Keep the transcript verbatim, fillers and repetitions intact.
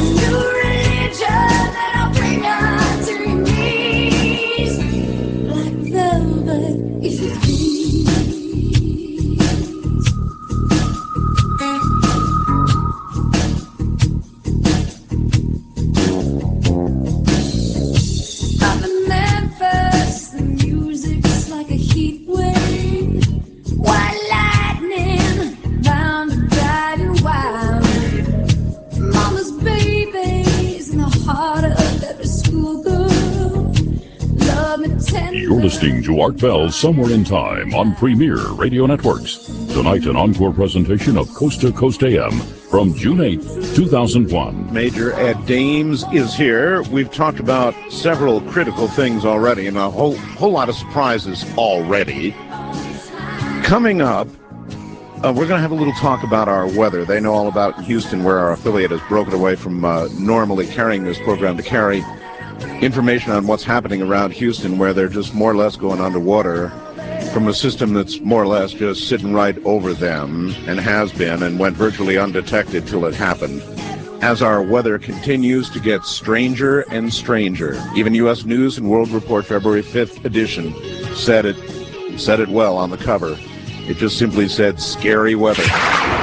new religion that'll bring us to your knees. Black velvet if you please. I'm in Memphis, the music's like a heat wave. White lightning, bound to drive you wild. Mama's babies in the heart of every schoolgirl. Love me tender. You're listening to Art Bell's Somewhere in Time on Premier Radio Networks. Tonight, an encore presentation of Coast to Coast A M from June eighth, two thousand one. Major Ed Dames is here. We've talked about several critical things already and a whole whole lot of surprises already. Coming up, uh, we're going to have a little talk about our weather. They know all about Houston, where our affiliate has broken away from uh, normally carrying this program to carry information on what's happening around Houston, where they're just more or less going underwater from a system that's more or less just sitting right over them, and has been, and went virtually undetected till it happened. As our weather continues to get stranger and stranger, even U S News and World Report February fifth edition said it, said it well on the cover. It just simply said scary weather.